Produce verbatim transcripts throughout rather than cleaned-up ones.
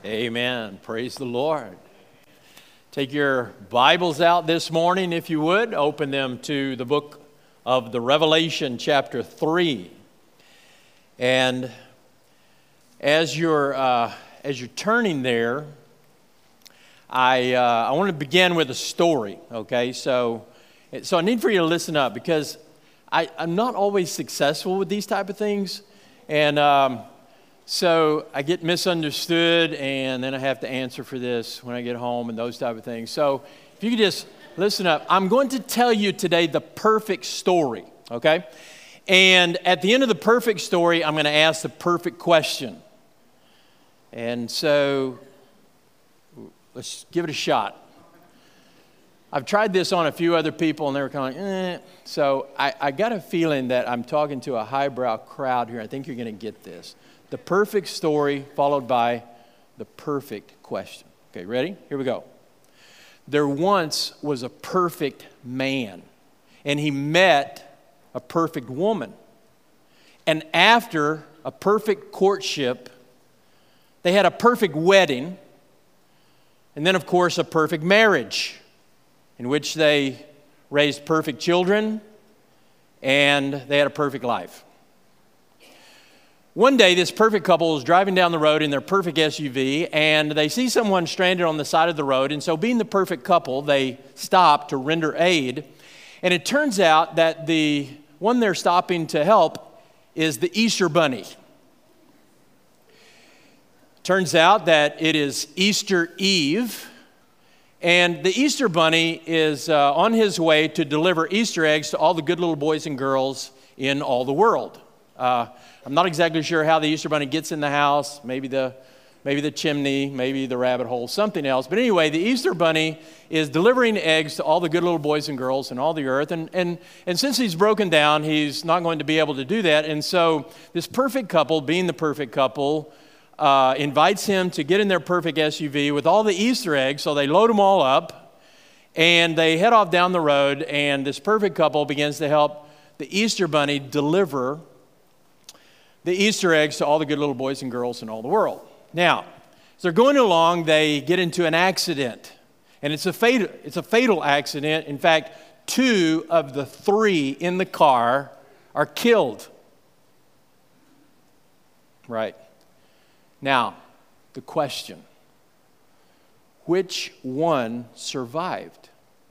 Amen. Praise the Lord. Take your Bibles out this morning, if you would. Open them to the book of the Revelation, chapter three. And as you're uh, as you're turning there, I uh, I want to begin with a story. Okay, so so I need for you to listen up because I I'm not always successful with these type of things, and. Um, So I get misunderstood, and then I have to answer for this when I get home and those type of things. So if you could just listen up. I'm going to tell you today the perfect story, okay? And at the end of the perfect story, I'm going to ask the perfect question. And so let's give it a shot. I've tried this on a few other people, and they were kind of like, eh. So I, I got a feeling that I'm talking to a highbrow crowd here. I think you're going to get this. The perfect story followed by the perfect question. Okay, ready? Here we go. There once was a perfect man, and he met a perfect woman. And after a perfect courtship, they had a perfect wedding, and then, of course, a perfect marriage in which they raised perfect children, and they had a perfect life. One day, this perfect couple is driving down the road in their perfect S U V, and they see someone stranded on the side of the road. And so, being the perfect couple, they stop to render aid. And it turns out that the one they're stopping to help is the Easter Bunny. Turns out that it is Easter Eve, and the Easter Bunny is uh, on his way to deliver Easter eggs to all the good little boys and girls in all the world. Uh, I'm not exactly sure how the Easter Bunny gets in the house, maybe the maybe the chimney, maybe the rabbit hole, something else. But anyway, the Easter Bunny is delivering eggs to all the good little boys and girls in all the earth. And, and, and since he's broken down, he's not going to be able to do that. And so this perfect couple, being the perfect couple, uh, invites him to get in their perfect S U V with all the Easter eggs. So they load them all up, and they head off down the road. And this perfect couple begins to help the Easter Bunny deliver the Easter eggs to all the good little boys and girls in all the world. Now, as they're going along, they get into an accident. And it's a fatal, it's a fatal accident. In fact, two of the three in the car are killed. Right. Now, the question, which one survived?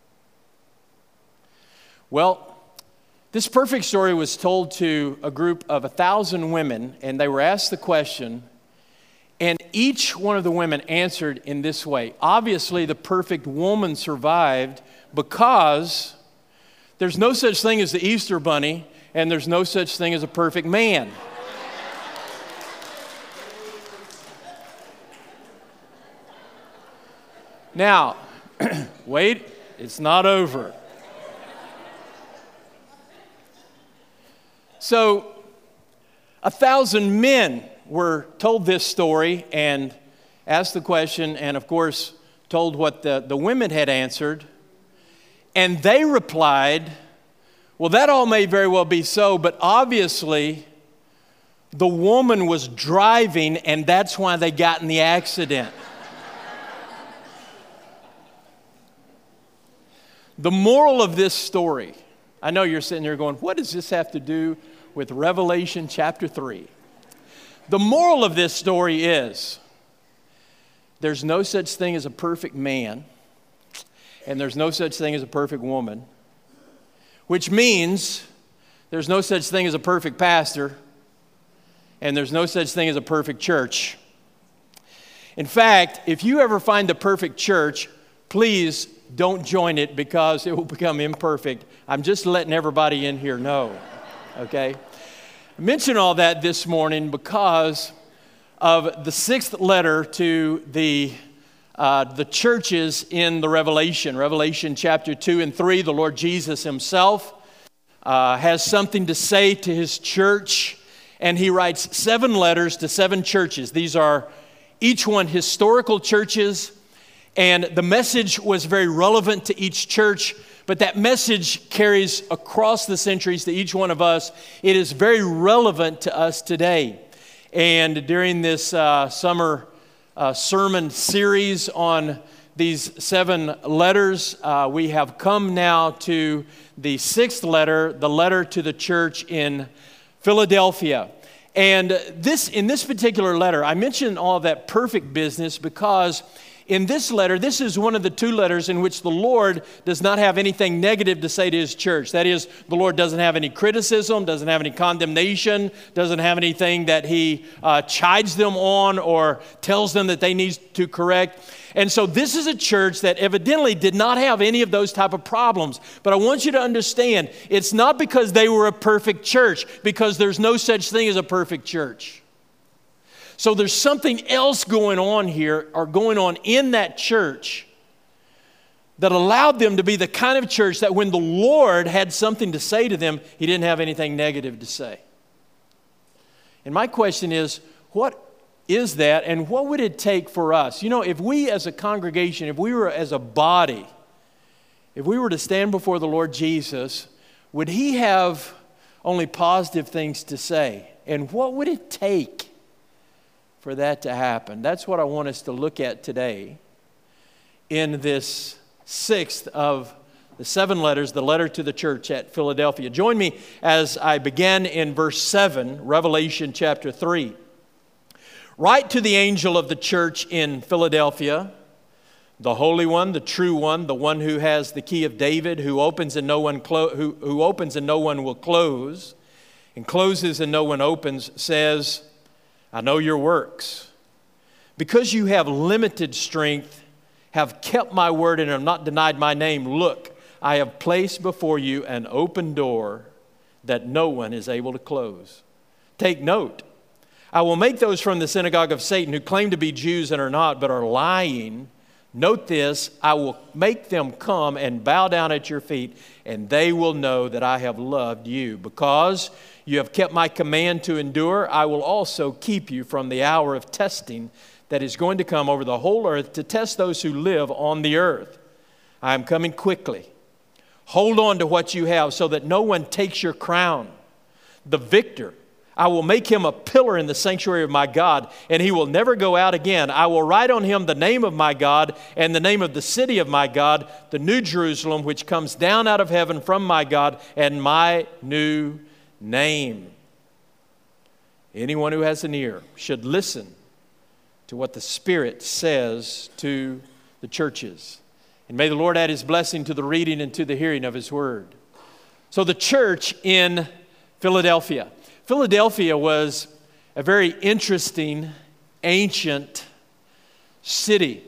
Well, this perfect story was told to a group of a thousand women, and they were asked the question, and each one of the women answered in this way. Obviously, the perfect woman survived because there's no such thing as the Easter Bunny, and there's no such thing as a perfect man. Now, wait, it's not over. So, a thousand men were told this story and asked the question, and of course, told what the, the women had answered. And they replied, well, that all may very well be so, but obviously, the woman was driving, and that's why they got in the accident. The moral of this story, I know you're sitting there going, what does this have to do with Revelation chapter three? The moral of this story is there's no such thing as a perfect man, and there's no such thing as a perfect woman, which means there's no such thing as a perfect pastor, and there's no such thing as a perfect church. In fact, if you ever find the perfect church, please don't join it because it will become imperfect. I'm just letting everybody in here know, okay? I mention all that this morning because of the sixth letter to the, uh, the churches in the Revelation. Revelation chapter two and three, the Lord Jesus himself uh, has something to say to his church, and he writes seven letters to seven churches. These are each one historical churches, and the message was very relevant to each church, but that message carries across the centuries to each one of us. It is very relevant to us today. And during this uh, summer uh, sermon series on these seven letters. Uh, we have come now to the sixth letter, the letter to the church in Philadelphia. And this, in this particular letter, I mentioned all of that perfect business because in this letter, this is one of the two letters in which the Lord does not have anything negative to say to His church. That is, the Lord doesn't have any criticism, doesn't have any condemnation, doesn't have anything that He uh, chides them on or tells them that they need to correct. And so this is a church that evidently did not have any of those type of problems. But I want you to understand, it's not because they were a perfect church, because there's no such thing as a perfect church. So there's something else going on here, or going on in that church, that allowed them to be the kind of church that when the Lord had something to say to them, He didn't have anything negative to say. And my question is, what is that, and what would it take for us? You know, if we as a congregation, if we were as a body, if we were to stand before the Lord Jesus, would He have only positive things to say? And what would it take for that to happen? That's what I want us to look at today in this sixth of the seven letters, the letter to the church at Philadelphia. Join me as I begin in verse seven, Revelation chapter three. Write to the angel of the church in Philadelphia, the Holy One, the true One, the one who has the key of David, who opens and no one clo- who, who opens and no one will close, and closes and no one opens, says, I know your works. Because you have limited strength, have kept my word, and have not denied my name, look, I have placed before you an open door that no one is able to close. Take note. I will make those from the synagogue of Satan who claim to be Jews and are not, but are lying. Note this, I will make them come and bow down at your feet, and they will know that I have loved you. Because you have kept my command to endure, I will also keep you from the hour of testing that is going to come over the whole earth to test those who live on the earth. I am coming quickly. Hold on to what you have so that no one takes your crown. The victor, I will make him a pillar in the sanctuary of my God, and he will never go out again. I will write on him the name of my God and the name of the city of my God, the new Jerusalem, which comes down out of heaven from my God, and my new name. Anyone who has an ear should listen to what the Spirit says to the churches. And may the Lord add His blessing to the reading and to the hearing of His word. So the church in Philadelphia. Philadelphia was a very interesting, ancient city.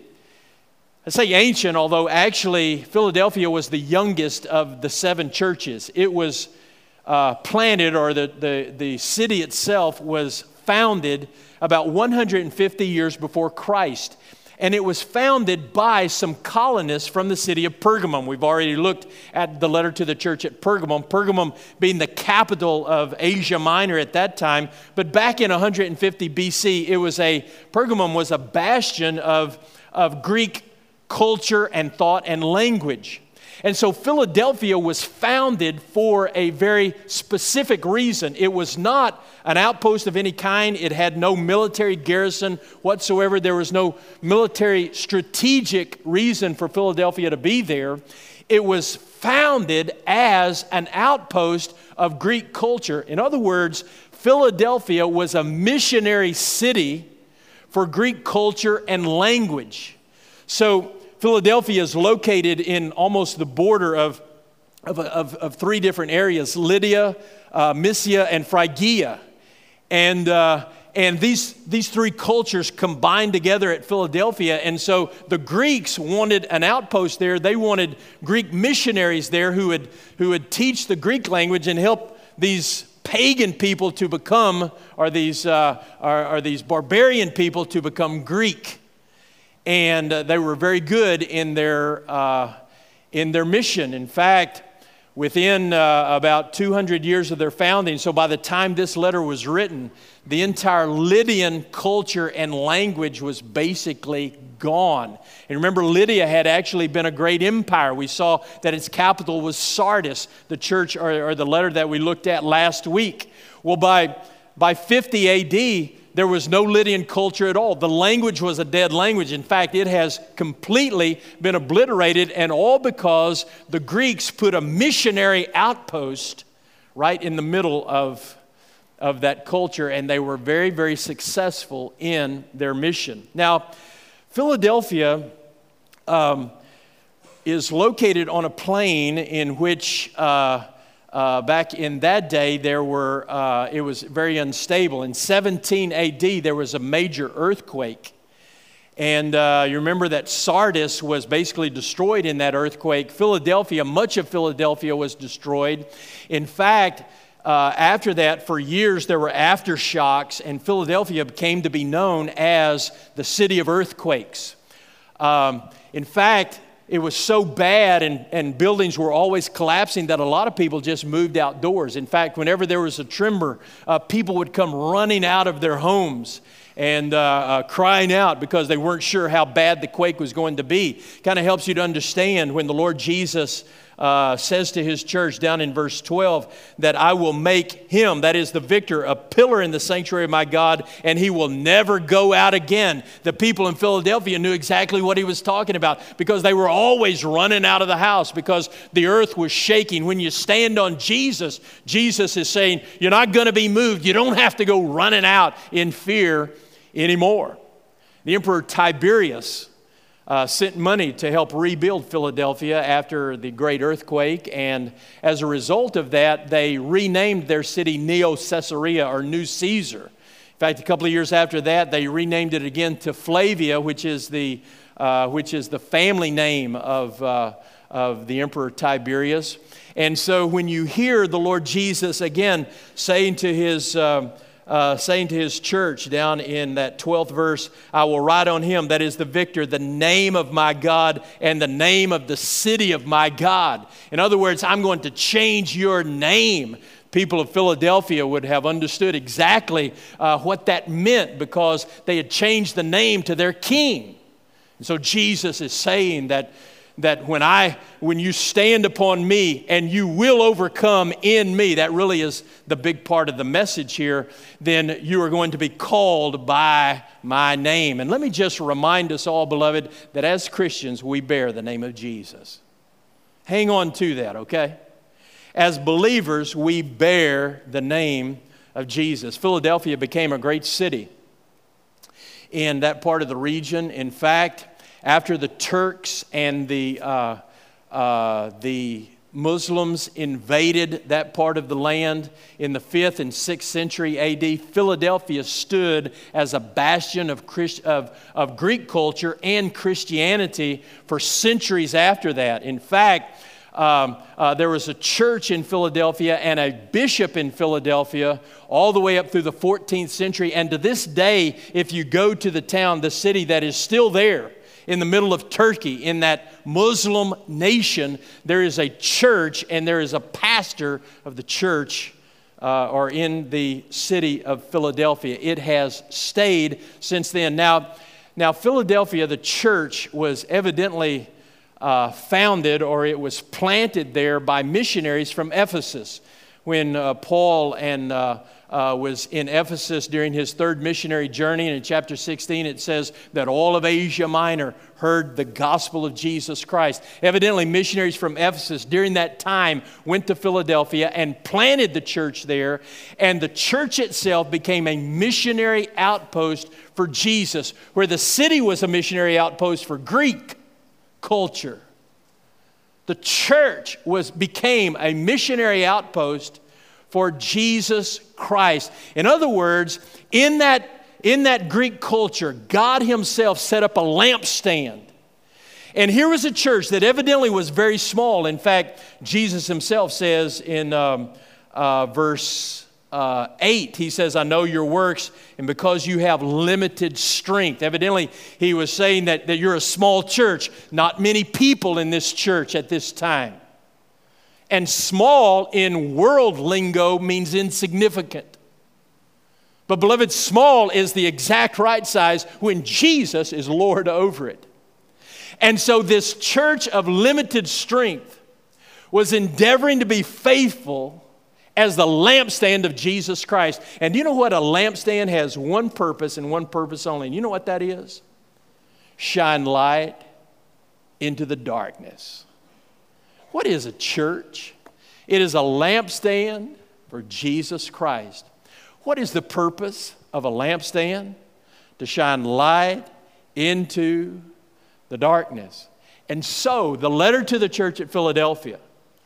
I say ancient, although actually Philadelphia was the youngest of the seven churches. It was uh, planted, or the, the, the city itself was founded about one hundred fifty years before Christ. And it was founded by some colonists from the city of Pergamum. We've already looked at the letter to the church at Pergamum. Pergamum being the capital of Asia Minor at that time. But back in one hundred fifty B C, it was a Pergamum was a bastion of, of Greek culture and thought and language. And so Philadelphia was founded for a very specific reason. It was not an outpost of any kind. It had no military garrison whatsoever. There was no military strategic reason for Philadelphia to be there. It was founded as an outpost of Greek culture. In other words, Philadelphia was a missionary city for Greek culture and language. So Philadelphia is located in almost the border of, of, of, of three different areas, Lydia, uh, Mysia, and Phrygia. And, uh, and these, these three cultures combined together at Philadelphia. And so the Greeks wanted an outpost there. They wanted Greek missionaries there who would, who would teach the Greek language and help these pagan people to become, or these, uh, or, or these barbarian people to become Greek. And uh, they were very good in their, uh, in their mission. In fact, within uh, about two hundred years of their founding, so by the time this letter was written, the entire Lydian culture and language was basically gone. And remember, Lydia had actually been a great empire. We saw that its capital was Sardis, the church or, or the letter that we looked at last week. Well, by, by fifty A D, there was no Lydian culture at all. The language was a dead language. In fact, it has completely been obliterated, and all because the Greeks put a missionary outpost right in the middle of, of that culture, and they were very, very successful in their mission. Now, Philadelphia um, is located on a plain in which uh, Uh, back in that day, there were, uh, it was very unstable. In seventeen A D, there was a major earthquake. And uh, you remember that Sardis was basically destroyed in that earthquake. Philadelphia, much of Philadelphia was destroyed. In fact, uh, after that, for years, there were aftershocks, and Philadelphia came to be known as the city of earthquakes. Um, in fact, it was so bad, and, and buildings were always collapsing, that a lot of people just moved outdoors. In fact, whenever there was a tremor, uh, people would come running out of their homes and uh, uh, crying out because they weren't sure how bad the quake was going to be. Kind of helps you to understand when the Lord Jesus uh, says to his church down in verse twelve that I will make him, that is the victor, a pillar in the sanctuary of my God, and he will never go out again. The people in Philadelphia knew exactly what he was talking about because they were always running out of the house because the earth was shaking. When you stand on Jesus, Jesus is saying, you're not going to be moved. You don't have to go running out in fear anymore. The Emperor Tiberius uh, sent money to help rebuild Philadelphia after the great earthquake, and as a result of that, they renamed their city Neo-Caesarea, or New Caesar. In fact, a couple of years after that, they renamed it again to Flavia, which is the uh, which is the family name of uh, of the Emperor Tiberius. And so, when you hear the Lord Jesus again saying to his uh, Uh, saying to his church down in that twelfth verse, I will write on him, that is the victor, the name of my God and the name of the city of my God. In other words, I'm going to change your name. People of Philadelphia would have understood exactly uh, what that meant because they had changed the name to their king. And so Jesus is saying that that when I, when you stand upon me and you will overcome in me, that really is the big part of the message here, then you are going to be called by my name. And let me just remind us all, beloved, that as Christians, we bear the name of Jesus. Hang on to that, okay? As believers, we bear the name of Jesus. Philadelphia became a great city in that part of the region. In fact, after the Turks and the, uh, uh, the Muslims invaded that part of the land in the fifth and sixth century A D, Philadelphia stood as a bastion of, Christ, of, of Greek culture and Christianity for centuries after that. In fact, Um, uh, there was a church in Philadelphia and a bishop in Philadelphia all the way up through the fourteenth century. And to this day, if you go to the town, the city that is still there in the middle of Turkey, in that Muslim nation, there is a church and there is a pastor of the church uh, or in the city of Philadelphia. It has stayed since then. Now, now Philadelphia, the church was evidently Uh, founded, or it was planted there by missionaries from Ephesus. When uh, Paul and uh, uh, was in Ephesus during his third missionary journey, and in chapter sixteen it says that all of Asia Minor heard the gospel of Jesus Christ. Evidently, missionaries from Ephesus during that time went to Philadelphia and planted the church there, and the church itself became a missionary outpost for Jesus, where the city was a missionary outpost for Greek culture. The church was became a missionary outpost for Jesus Christ. In other words, in that, in that Greek culture, God himself set up a lampstand. And here was a church that evidently was very small. In fact, Jesus himself says in um, uh, verse Uh, eight, he says, I know your works, and because you have limited strength. Evidently, he was saying that, that you're a small church, not many people in this church at this time. And small in world lingo means insignificant. But beloved, small is the exact right size when Jesus is Lord over it. And so this church of limited strength was endeavoring to be faithful as the lampstand of Jesus Christ. And do you know what? A lampstand has one purpose and one purpose only. And you know what that is? Shine light into the darkness. What is a church? It is a lampstand for Jesus Christ. What is the purpose of a lampstand? To shine light into the darkness. And so, the letter to the church at Philadelphia,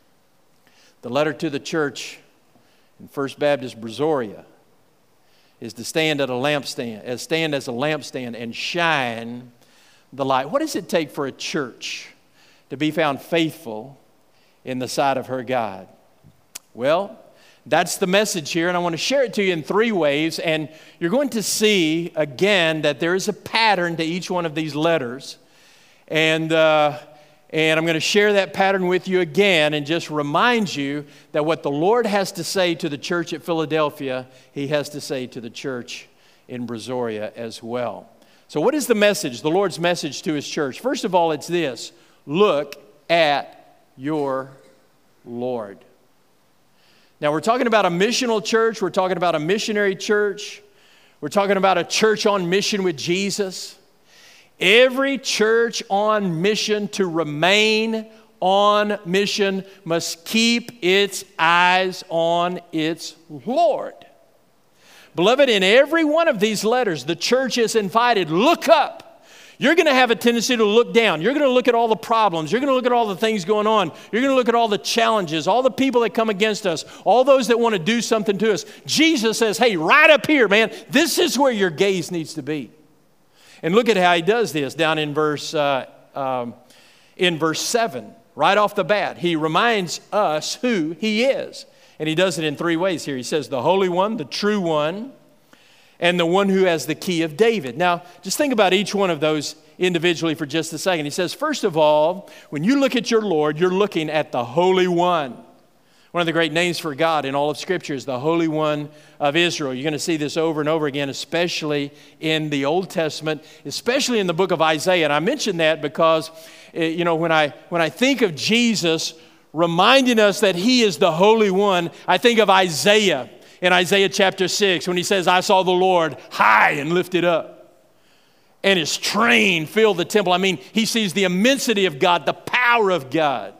the letter to the church in First Baptist Brazoria, is to stand at a lampstand, as stand as a lampstand and shine the light. What does it take for a church to be found faithful in the sight of her God? Well, that's the message here, and I want to share it to you in three ways, and you're going to see again that there is a pattern to each one of these letters, and uh, and I'm going to share that pattern with you again and just remind you that what the Lord has to say to the church at Philadelphia, He has to say to the church in Brazoria as well. So what is the message, the Lord's message to His church? First of all, it's this: look at your Lord. Now, we're talking about a missional church. We're talking about a missionary church. We're talking about a church on mission with Jesus. Every church on mission to remain on mission must keep its eyes on its Lord. Beloved, in every one of these letters, the church is invited, look up. You're going to have a tendency to look down. You're going to look at all the problems. You're going to look at all the things going on. You're going to look at all the challenges, all the people that come against us, all those that want to do something to us. Jesus says, hey, right up here, man, this is where your gaze needs to be. And look at how He does this down in verse, uh, um, in verse seven. Right off the bat, He reminds us who He is. And He does it in three ways here. He says the Holy One, the True One, and the one who has the key of David. Now, just think about each one of those individually for just a second. He says, first of all, when you look at your Lord, you're looking at the Holy One. One of the great names for God in all of Scripture is the Holy One of Israel. You're going to see this over and over again, especially in the Old Testament, especially in the book of Isaiah. And I mention that because, you know, when I when I think of Jesus reminding us that He is the Holy One, I think of Isaiah. In Isaiah chapter six, when he says, I saw the Lord high and lifted up, and His train filled the temple. I mean, he sees the immensity of God, the power of God.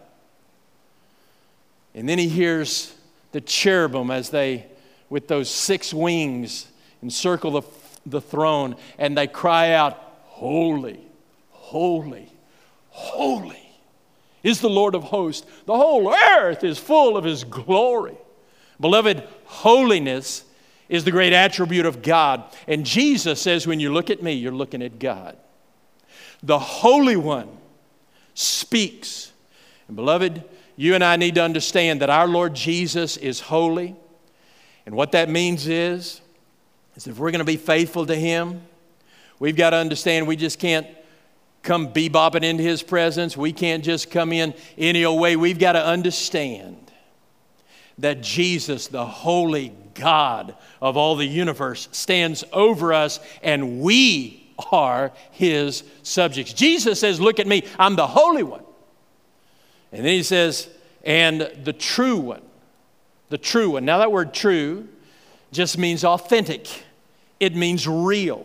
And then he hears the cherubim as they, with those six wings, encircle the, the throne, and they cry out, holy, holy, holy is the Lord of hosts. The whole earth is full of His glory. Beloved, holiness is the great attribute of God. And Jesus says, when you look at me, you're looking at God. The Holy One speaks. And beloved, you and I need to understand that our Lord Jesus is holy. And what that means is, is if we're going to be faithful to Him, we've got to understand we just can't come bebopping into His presence. We can't just come in any old way. We've got to understand that Jesus, the holy God of all the universe, stands over us, and we are His subjects. Jesus says, look at me, I'm the Holy One. And then He says, and the True One. The True One. Now that word true just means authentic. It means real.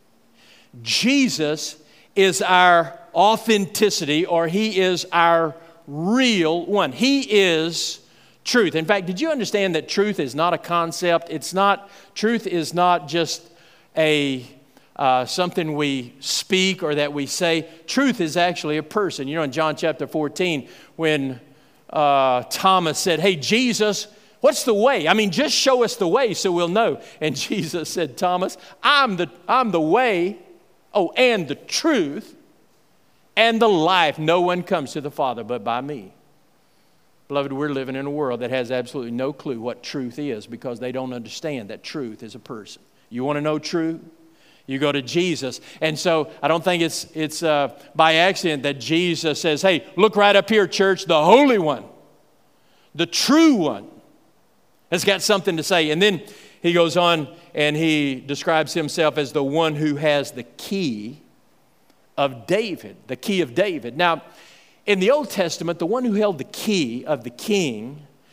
Jesus is our authenticity, or He is our real one. He is truth. In fact, did you understand that truth is not a concept? It's not, truth is not just a uh, something we speak or that we say. Truth is actually a person. You know, in John chapter fourteen, when uh, Thomas said, hey, Jesus, what's the way? I mean, just show us the way so we'll know. And Jesus said, Thomas, I'm the, I'm the way, oh, and the truth and the life. No one comes to the Father but by me. Beloved, we're living in a world that has absolutely no clue what truth is because they don't understand that truth is a person. You want to know truth? You go to Jesus. And so I don't think it's, it's uh, by accident that Jesus says, hey, look right up here, church, the Holy One, the True One has got something to say. And then He goes on and He describes Himself as the one who has the key of David, the key of David. Now, in the Old Testament, the one who held the key of the king,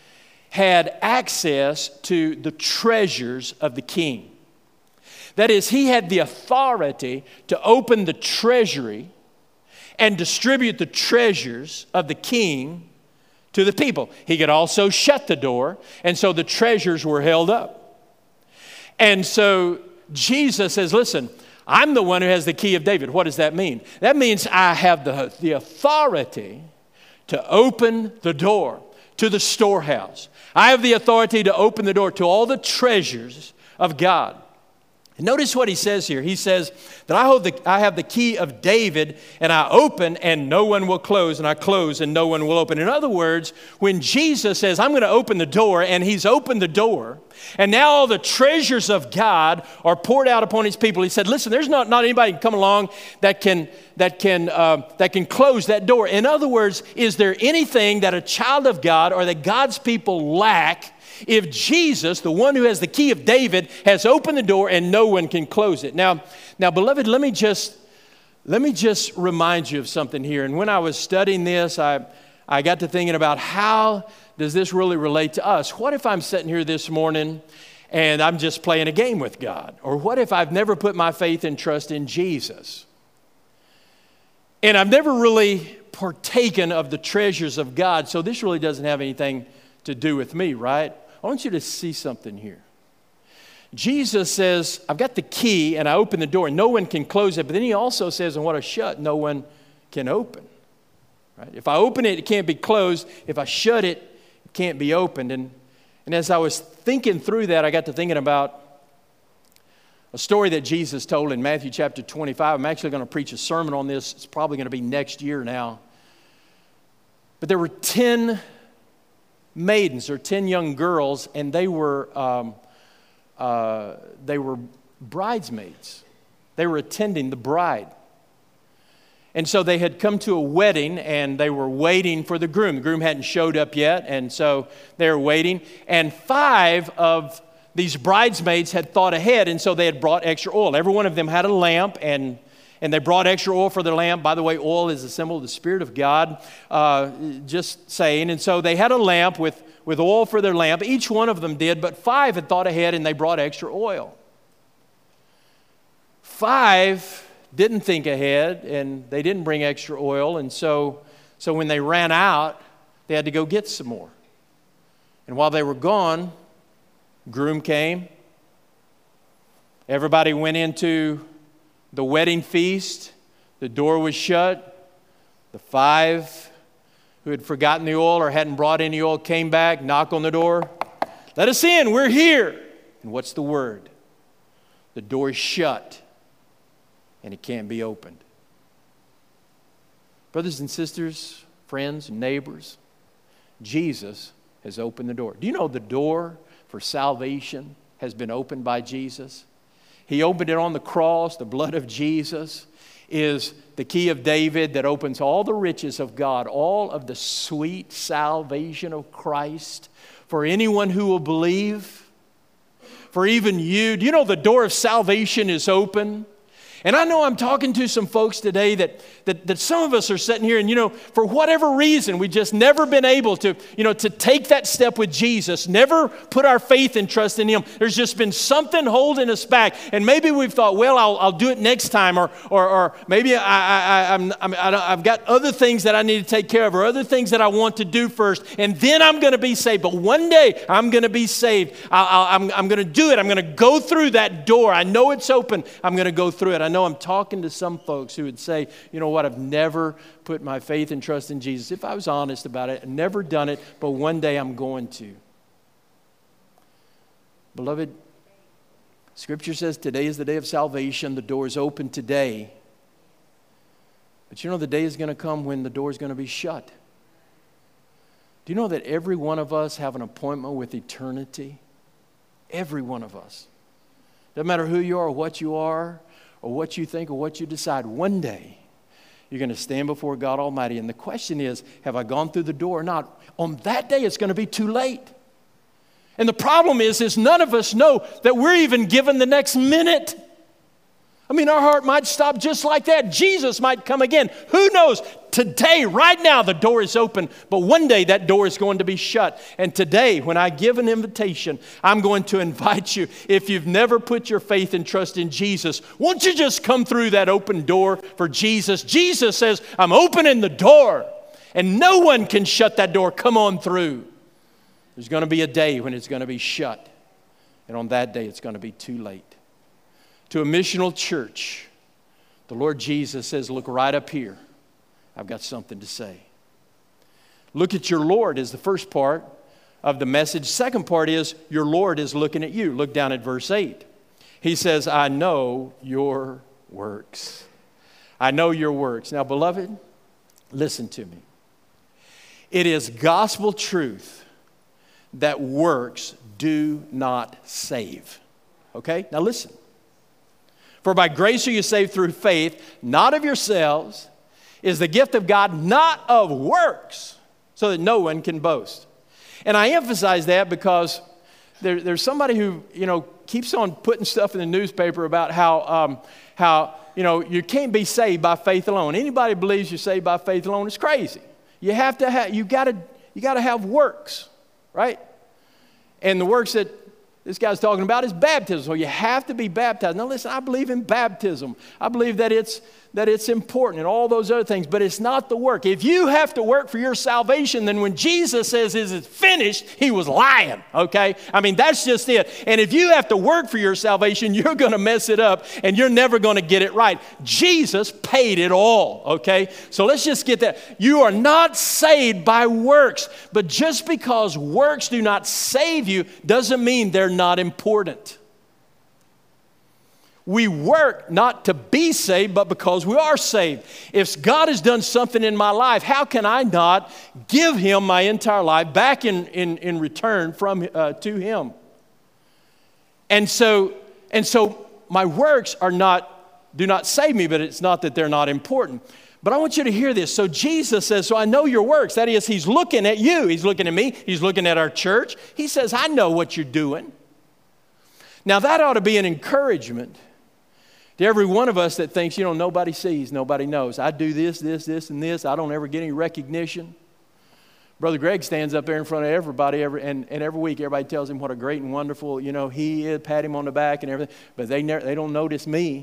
had access to the treasures of the king. That is, he had the authority to open the treasury and distribute the treasures of the king to the people. He could also shut the door, and so the treasures were held up. And so Jesus says, listen, I'm the one who has the key of David. What does that mean? That means I have the, the authority to open the door to the storehouse. I have the authority to open the door to all the treasures of God. And notice what he says here. He says that I hold the, I have the key of David, and I open and no one will close, and I close and no one will open. In other words, when Jesus says, I'm going to open the door, and he's opened the door, and now all the treasures of God are poured out upon his people. He said, listen, there's not, not anybody can come along that can, that, can, uh, that can close that door. In other words, is there anything that a child of God or that God's people lack if Jesus, the one who has the key of David, has opened the door and no one can close it? Now, now, beloved, let me just let me just remind you of something here. And when I was studying this, I I got to thinking about how does this really relate to us? What if I'm sitting here this morning and I'm just playing a game with God? Or what if I've never put my faith and trust in Jesus? And I've never really partaken of the treasures of God, so this really doesn't have anything to do with me, right? I want you to see something here. Jesus says, I've got the key and I open the door and no one can close it. But then he also says, and what I shut, no one can open. Right? If I open it, it can't be closed. If I shut it, it can't be opened. And, and as I was thinking through that, I got to thinking about a story that Jesus told in Matthew chapter twenty-five. I'm actually going to preach a sermon on this. It's probably going to be next year now. But there were ten maidens or ten young girls, and they were um, uh, they were bridesmaids. They were attending the bride. And so they had come to a wedding, and they were waiting for the groom. The groom hadn't showed up yet, and so they were waiting. And five of these bridesmaids had thought ahead, and so they had brought extra oil. Every one of them had a lamp, and And they brought extra oil for their lamp. By the way, oil is a symbol of the Spirit of God, uh, just saying. And so they had a lamp with, with oil for their lamp. Each one of them did, but five had thought ahead and they brought extra oil. Five didn't think ahead and they didn't bring extra oil. And so, so when they ran out, they had to go get some more. And while they were gone, groom came. Everybody went into the wedding feast. The door was shut. The five who had forgotten the oil or hadn't brought any oil came back, knock on the door. Let us in, we're here. And what's the word? The door is shut and it can't be opened. Brothers and sisters, friends, neighbors, Jesus has opened the door. Do you know the door for salvation has been opened by Jesus? He opened it on the cross. The blood of Jesus is the key of David that opens all the riches of God, all of the sweet salvation of Christ for anyone who will believe, for even you. Do you know the door of salvation is open? And I know I'm talking to some folks today that, that, that some of us are sitting here and, you know, for whatever reason, we've just never been able to, you know, to take that step with Jesus, never put our faith and trust in Him. There's just been something holding us back. And maybe we've thought, well, I'll, I'll do it next time. Or, or, or maybe I, I, I, I'm, I'm, I've got other things that I need to take care of or other things that I want to do first. And then I'm going to be saved. But one day I'm going to be saved. I, I, I'm, I'm going to do it. I'm going to go through that door. I know it's open. I'm going to go through it. I know I'm talking to some folks who would say, you know what, I've never put my faith and trust in Jesus. If I was honest about it, I've never done it, but one day I'm going to. Beloved, Scripture says today is the day of salvation. The door is open today. But you know the day is going to come when the door is going to be shut. Do you know that every one of us have an appointment with eternity? Every one of us. Doesn't matter who you are or what you are, or what you think or what you decide. One day, you're going to stand before God Almighty. And the question is, have I gone through the door or not? On that day, it's going to be too late. And the problem is, is none of us know that we're even given the next minute I mean, our heart might stop just like that. Jesus might come again. Who knows? Today, right now, the door is open, but one day that door is going to be shut. And today, when I give an invitation, I'm going to invite you, if you've never put your faith and trust in Jesus, won't you just come through that open door for Jesus? Jesus says, I'm opening the door, and no one can shut that door. Come on through. There's going to be a day when it's going to be shut, and on that day, it's going to be too late. To a missional church, the Lord Jesus says, look right up here. I've got something to say. Look at your Lord is the first part of the message. Second part is your Lord is looking at you. Look down at verse eight. He says, I know your works. I know your works. Now, beloved, listen to me. It is gospel truth that works do not save. Okay? Now listen. For by grace are you saved through faith, not of yourselves, is the gift of God, not of works, so that no one can boast. And I emphasize that because there, there's somebody who, you know, keeps on putting stuff in the newspaper about how, um, how, you know, you can't be saved by faith alone. Anybody who believes you're saved by faith alone is crazy. You have to have, you got to, you got to have works, right? And the works that this guy's talking about is baptism. So you have to be baptized. Now listen, I believe in baptism. I believe that it's that it's important and all those other things, but it's not the work. If you have to work for your salvation, then when Jesus says it's finished, he was lying, okay? I mean, that's just it. And if you have to work for your salvation, you're going to mess it up and you're never going to get it right. Jesus paid it all, okay? So let's just get that. You are not saved by works, but just because works do not save you doesn't mean they're not important. We work not to be saved, but because we are saved. If God has done something in my life, how can I not give him my entire life back in, in, in return from uh, to him? And so, and so my works are not, do not save me, but it's not that they're not important. But I want you to hear this. So Jesus says, so I know your works. That is, he's looking at you. He's looking at me. He's looking at our church. He says, I know what you're doing. Now that ought to be an encouragement to every one of us that thinks, you know, nobody sees, nobody knows. I do this, this, this, and this. I don't ever get any recognition. Brother Greg stands up there in front of everybody, every, and, and every week everybody tells him what a great and wonderful, you know, he is, pat him on the back and everything. But they, never, they don't notice me.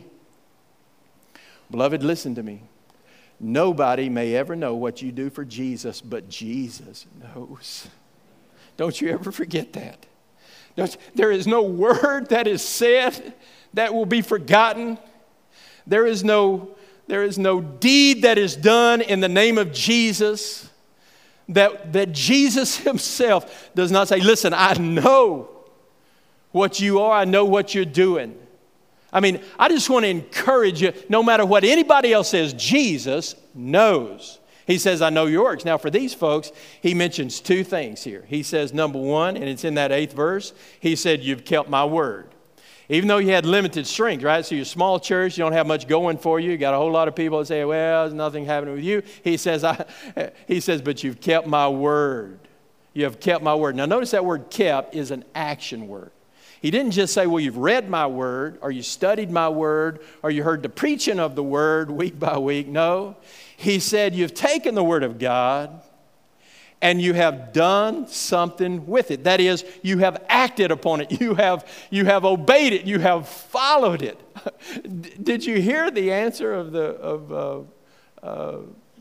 Beloved, listen to me. Nobody may ever know what you do for Jesus, but Jesus knows. Don't you ever forget that. Don't, there is no word that is said that will be forgotten. There is no, there is no deed that is done in the name of Jesus that, that Jesus himself does not say, listen, I know what you are. I know what you're doing. I mean, I just want to encourage you, no matter what anybody else says, Jesus knows. He says, I know your works. Now, for these folks, he mentions two things here. He says, number one, and it's in that eighth verse, he said, you've kept my word. Even though you had limited strength, right? So you're a small church, you don't have much going for you. You got a whole lot of people that say, well, there's nothing happening with you. He says, I, he says, but you've kept my word. You have kept my word. Now, notice that word kept is an action word. He didn't just say, well, you've read my word, or you studied my word, or you heard the preaching of the word week by week. No. He said, you've taken the word of God, and you have done something with it. That is, you have acted upon it. You have, you have obeyed it. You have followed it. Did you hear the answer of the, of, uh, uh,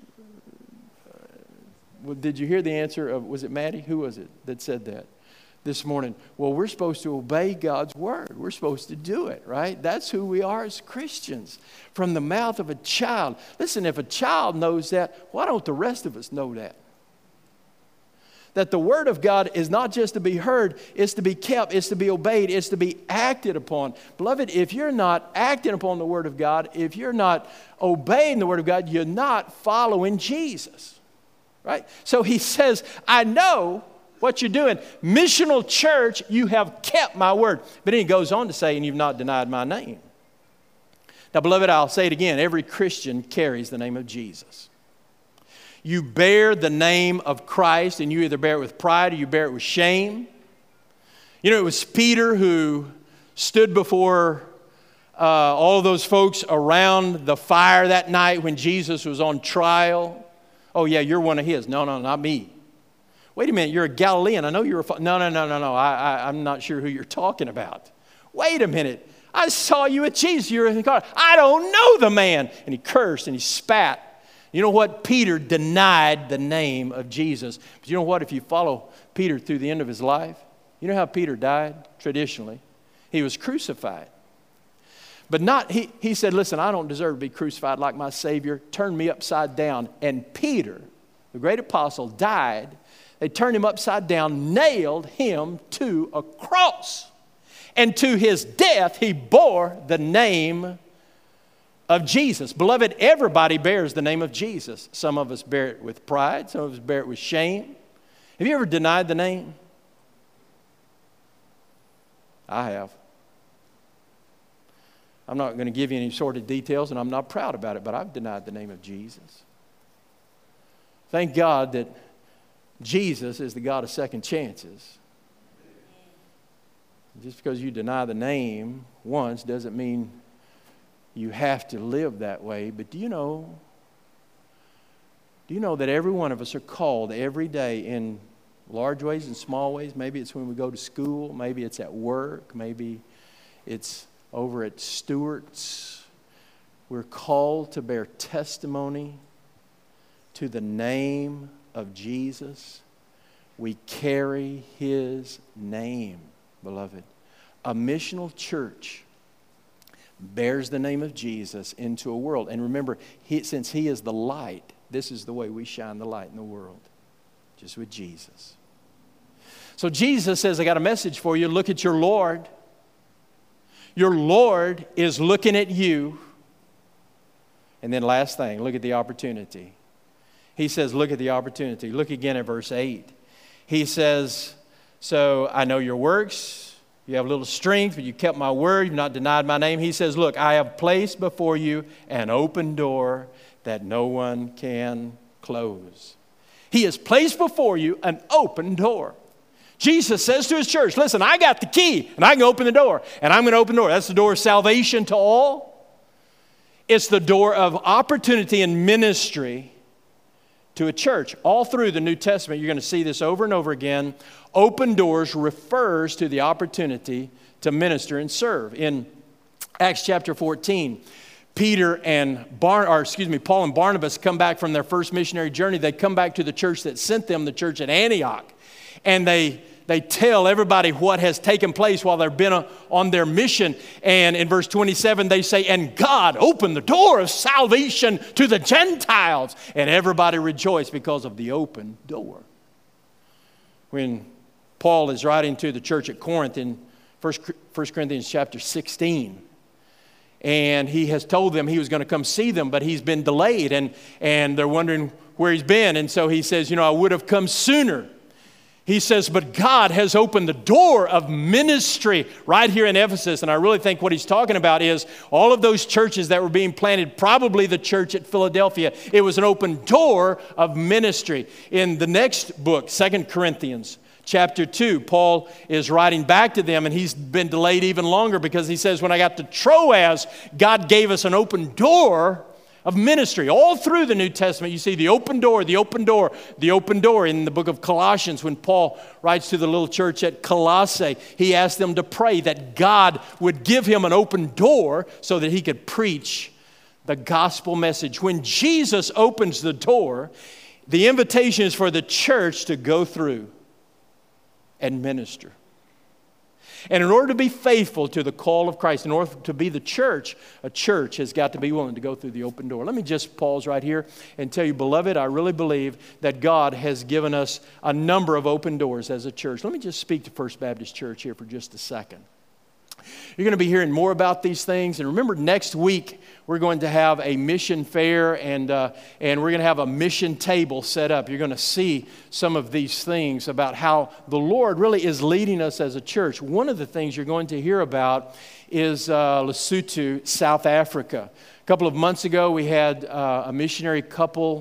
well, did you hear the answer of, was it Maddie? Who was it that said that this morning? Well, we're supposed to obey God's word. We're supposed to do it, right? That's who we are as Christians. From the mouth of a child. Listen, if a child knows that, why don't the rest of us know that? That the word of God is not just to be heard, it's to be kept, it's to be obeyed, it's to be acted upon. Beloved, if you're not acting upon the word of God, if you're not obeying the word of God, you're not following Jesus, right? So he says, I know what you're doing. Missional church, you have kept my word. But then he goes on to say, and you've not denied my name. Now, beloved, I'll say it again. Every Christian carries the name of Jesus. You bear the name of Christ, and you either bear it with pride or you bear it with shame. You know, it was Peter who stood before uh, all of those folks around the fire that night when Jesus was on trial. Oh, yeah, you're one of his. No, no, not me. Wait a minute, you're a Galilean. I know you're a... No, no, no, no, no. I, I, I'm not sure who you're talking about. Wait a minute. I saw you at Jesus. You're in the car. I don't know the man. And he cursed and he spat. You know what? Peter denied the name of Jesus. But you know what? If you follow Peter through the end of his life, you know how Peter died traditionally? He was crucified. But not, he, he said, listen, I don't deserve to be crucified like my Savior. Turn me upside down. And Peter, the great apostle, died. They turned him upside down, nailed him to a cross. And to his death, he bore the name of Jesus. Beloved, everybody bears the name of Jesus. Some of us bear it with pride. Some of us bear it with shame. Have you ever denied the name? I have. I'm not going to give you any sordid details, and I'm not proud about it, but I've denied the name of Jesus. Thank God that Jesus is the God of second chances. Just because you deny the name once doesn't mean you have to live that way. But do you know, do you know that every one of us are called every day in large ways and small ways? Maybe it's when we go to school. Maybe it's at work. Maybe it's over at Stewart's. We're called to bear testimony to the name of Jesus. We carry his name, beloved. A missional church bears the name of Jesus into a world. And remember, he, since he is the light, this is the way we shine the light in the world. Just with Jesus. So Jesus says, I got a message for you. Look at your Lord. Your Lord is looking at you. And then last thing, look at the opportunity. He says, look at the opportunity. Look again at verse eight. He says, so I know your works. You have a little strength, but you kept my word. You've not denied my name. He says, look, I have placed before you an open door that no one can close. He has placed before you an open door. Jesus says to his church, listen, I got the key, and I can open the door, and I'm going to open the door. That's the door of salvation to all. It's the door of opportunity and ministry to a church. All through the New Testament, you're going to see this over and over again. Open doors refers to the opportunity to minister and serve. In Acts chapter fourteen, Peter and Bar, or excuse me, Paul and Barnabas come back from their first missionary journey. They come back to the church that sent them, the church at Antioch, and they They tell everybody what has taken place while they've been on their mission. And in verse twenty-seven, they say, and God opened the door of salvation to the Gentiles. And everybody rejoiced because of the open door. When Paul is writing to the church at Corinth in First Corinthians chapter sixteen, and he has told them he was going to come see them, but he's been delayed, and, and they're wondering where he's been. And so he says, you know, I would have come sooner. He says, but God has opened the door of ministry right here in Ephesus. And I really think what he's talking about is all of those churches that were being planted, probably the church at Philadelphia. It was an open door of ministry. In the next book, Second Corinthians chapter two, Paul is writing back to them, and he's been delayed even longer because he says, when I got to Troas, God gave us an open door of ministry. All through the New Testament, you see the open door, the open door, the open door. In the book of Colossians, when Paul writes to the little church at Colossae, he asked them to pray that God would give him an open door so that he could preach the gospel message. When Jesus opens the door, the invitation is for the church to go through and minister. And in order to be faithful to the call of Christ, in order to be the church, a church has got to be willing to go through the open door. Let me just pause right here and tell you, beloved, I really believe that God has given us a number of open doors as a church. Let me just speak to First Baptist Church here for just a second. You're going to be hearing more about these things. And remember, next week, we're going to have a mission fair, and, uh, and we're going to have a mission table set up. You're going to see some of these things about how the Lord really is leading us as a church. One of the things you're going to hear about is uh, Lesotho, South Africa. A couple of months ago, we had uh, a missionary couple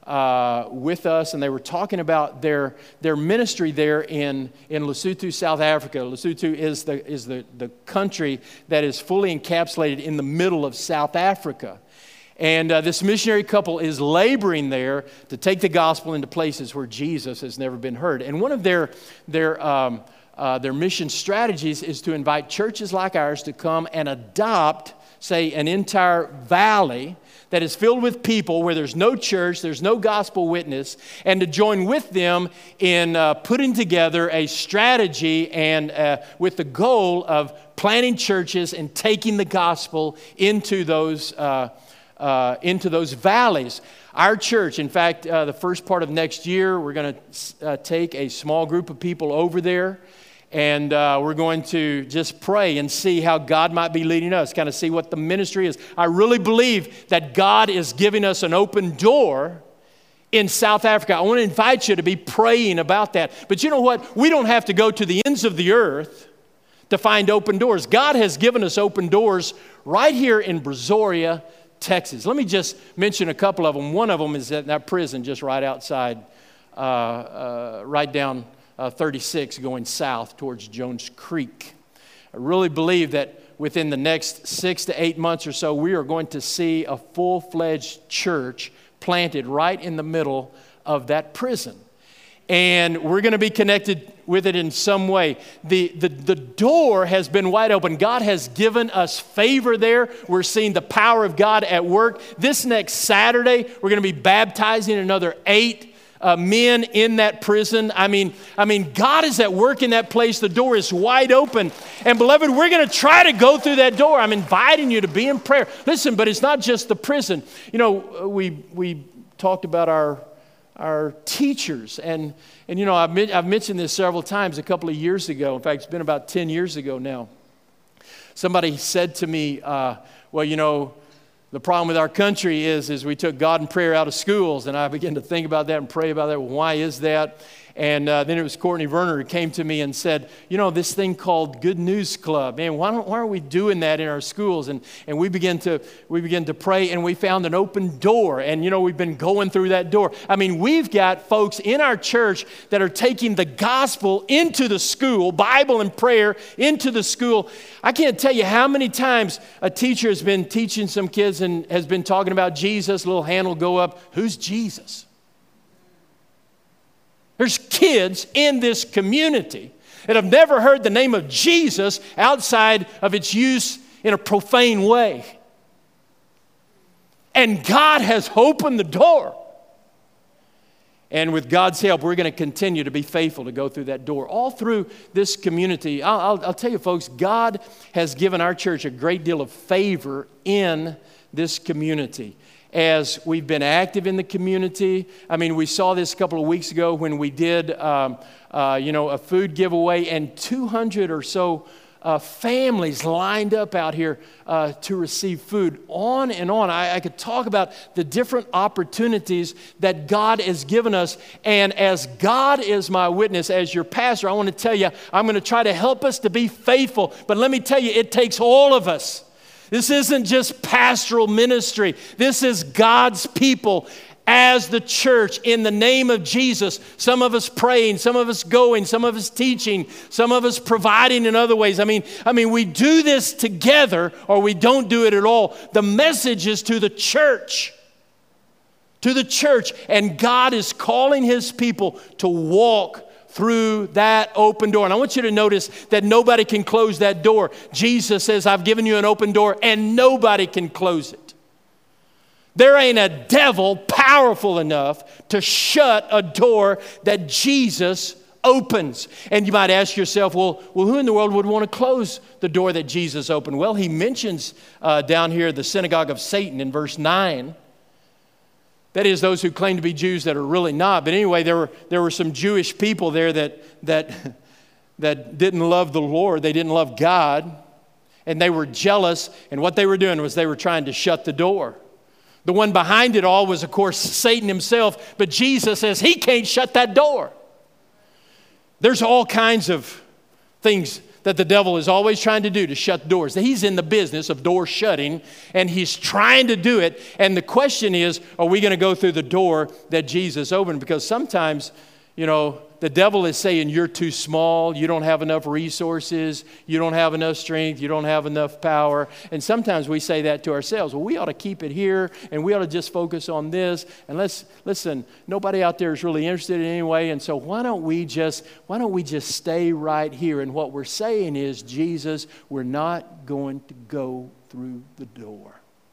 uh, with us, and they were talking about their their ministry there in, in Lesotho, South Africa. Lesotho is the is the, the country that is fully encapsulated in the middle of South Africa. And uh, this missionary couple is laboring there to take the gospel into places where Jesus has never been heard. And one of their their um, uh, their mission strategies is to invite churches like ours to come and adopt, say, an entire valley that is filled with people where there's no church, there's no gospel witness, and to join with them in uh, putting together a strategy and uh, with the goal of planting churches and taking the gospel into those uh, uh, into those valleys. Our church, in fact, uh, the first part of next year, we're going to uh, take a small group of people over there. And uh, we're going to just pray and see how God might be leading us, kind of see what the ministry is. I really believe that God is giving us an open door in South Africa. I want to invite you to be praying about that. But you know what? We don't have to go to the ends of the earth to find open doors. God has given us open doors right here in Brazoria, Texas. Let me just mention a couple of them. One of them is at that prison just right outside, uh, uh, right down Uh, thirty-six going south towards Jones Creek. I really believe that within the next six to eight months or so, we are going to see a full-fledged church planted right in the middle of that prison. And we're going to be connected with it in some way. The, the, the door has been wide open. God has given us favor there. We're seeing the power of God at work. This next Saturday, we're going to be baptizing another eight Uh, men in that prison. I mean, I mean, God is at work in that place. The door is wide open. And beloved, we're going to try to go through that door. I'm inviting you to be in prayer. Listen, but it's not just the prison. You know, we we talked about our our teachers. And, and you know, I've, I've mentioned this several times a couple of years ago. In fact, it's been about ten years ago now. Somebody said to me, uh, well, you know, the problem with our country is, is we took God and prayer out of schools, and I began to think about that and pray about that. Well, why is that? And uh, then it was Courtney Werner who came to me and said, you know, this thing called Good News Club, man, why, don't, why aren't we doing that in our schools? And and we began to we began to pray, and we found an open door. And, you know, we've been going through that door. I mean, we've got folks in our church that are taking the gospel into the school, Bible and prayer into the school. I can't tell you how many times a teacher has been teaching some kids and has been talking about Jesus. A little hand will go up. Who's Jesus? There's kids in this community that have never heard the name of Jesus outside of its use in a profane way. And God has opened the door. And with God's help, we're going to continue to be faithful to go through that door. All through this community, I'll, I'll, I'll tell you folks, God has given our church a great deal of favor in this community. As we've been active in the community. I mean, we saw this a couple of weeks ago when we did, um, uh, you know, a food giveaway, and two hundred or so uh, families lined up out here uh, to receive food. On and on. I, I could talk about the different opportunities that God has given us. And as God is my witness, as your pastor, I want to tell you, I'm going to try to help us to be faithful. But let me tell you, it takes all of us. This isn't just pastoral ministry. This is God's people as the church in the name of Jesus. Some of us praying, some of us going, some of us teaching, some of us providing in other ways. I mean, I mean, we do this together or we don't do it at all. The message is to the church. To the church. And God is calling His people to walk through that open door. And I want you to notice that nobody can close that door. Jesus says, I've given you an open door, and nobody can close it. There ain't a devil powerful enough to shut a door that Jesus opens. And you might ask yourself, well, well, who in the world would want to close the door that Jesus opened? Well, he mentions uh, down here the synagogue of Satan in verse nine. That is, those who claim to be Jews that are really not. But anyway, there were there were some Jewish people there that that that didn't love the Lord. They didn't love God, and they were jealous. And what they were doing was they were trying to shut the door. The one behind it all was, of course, Satan himself. But Jesus says he can't shut that door. There's all kinds of things that the devil is always trying to do to shut doors. He's in the business of door shutting, and he's trying to do it. And the question is, are we going to go through the door that Jesus opened? Because sometimes, you know, the devil is saying you're too small, you don't have enough resources, you don't have enough strength, you don't have enough power. And sometimes we say that to ourselves. Well, we ought to keep it here, and we ought to just focus on this. And let's listen, nobody out there is really interested in it anyway, and so why don't we just why don't we just stay right here? And what we're saying is, Jesus, we're not going to go through the door.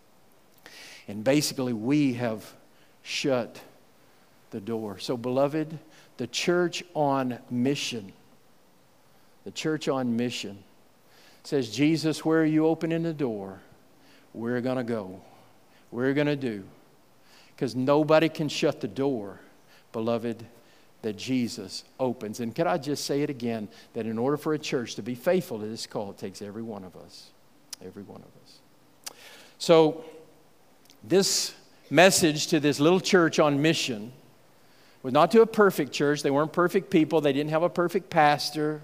And basically we have shut the door. So beloved, the church on mission, the church on mission says, Jesus, where are you opening the door? We're going to go. We're going to do. Because nobody can shut the door, beloved, that Jesus opens. And can I just say it again, that in order for a church to be faithful to this call, it takes every one of us. Every one of us. So this message to this little church on mission was not to a perfect church. They weren't perfect people. They didn't have a perfect pastor.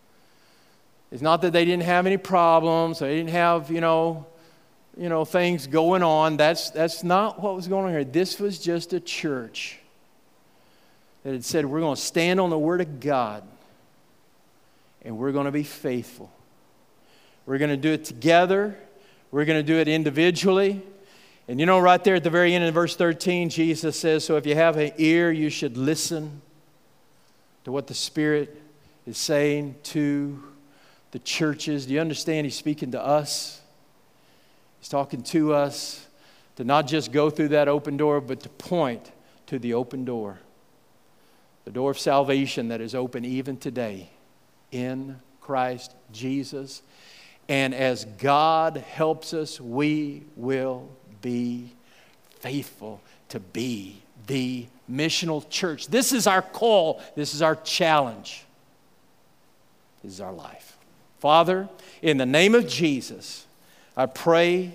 It's not that they didn't have any problems. They didn't have, you know, you know, things going on. That's, that's not what was going on here. This was just a church that had said, we're going to stand on the Word of God and we're going to be faithful. We're going to do it together. We're going to do it individually. And you know, right there at the very end of verse thirteen, Jesus says, so if you have an ear, you should listen to what the Spirit is saying to the churches. Do you understand? He's speaking to us. He's talking to us to not just go through that open door, but to point to the open door. The door of salvation that is open even today in Christ Jesus. And as God helps us, we will be faithful to be the missional church. This is our call. This is our challenge. This is our life. Father, in the name of Jesus, I pray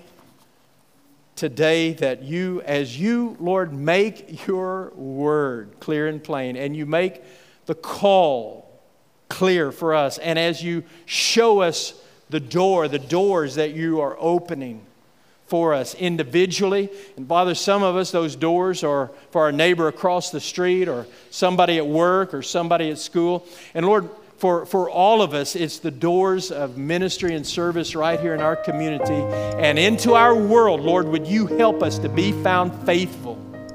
today that you, as you, Lord, make your word clear and plain, and you make the call clear for us, and as you show us the door, the doors that you are opening for us individually. And Father, some of us, those doors are for our neighbor across the street, or somebody at work, or somebody at school. And Lord, for, for all of us, it's the doors of ministry and service right here in our community and into our world. Lord, would you help us to be found faithful?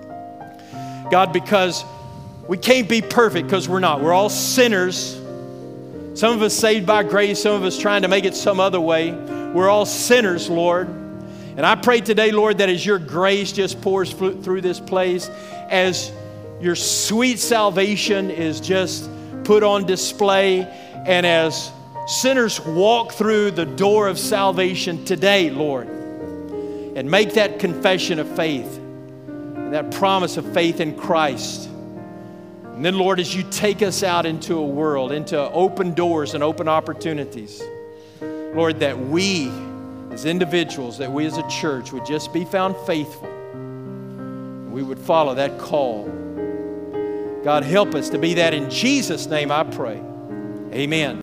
God, because we can't be perfect, because we're not. We're all sinners. Some of us saved by grace, some of us trying to make it some other way. We're all sinners, Lord. And I pray today, Lord, that as your grace just pours through this place, as your sweet salvation is just put on display, and as sinners walk through the door of salvation today, Lord, and make that confession of faith, and that promise of faith in Christ. And then, Lord, as you take us out into a world, into open doors and open opportunities, Lord, that we as individuals, that we as a church would just be found faithful. We would follow that call. God, help us to be that. In Jesus' name I pray. Amen.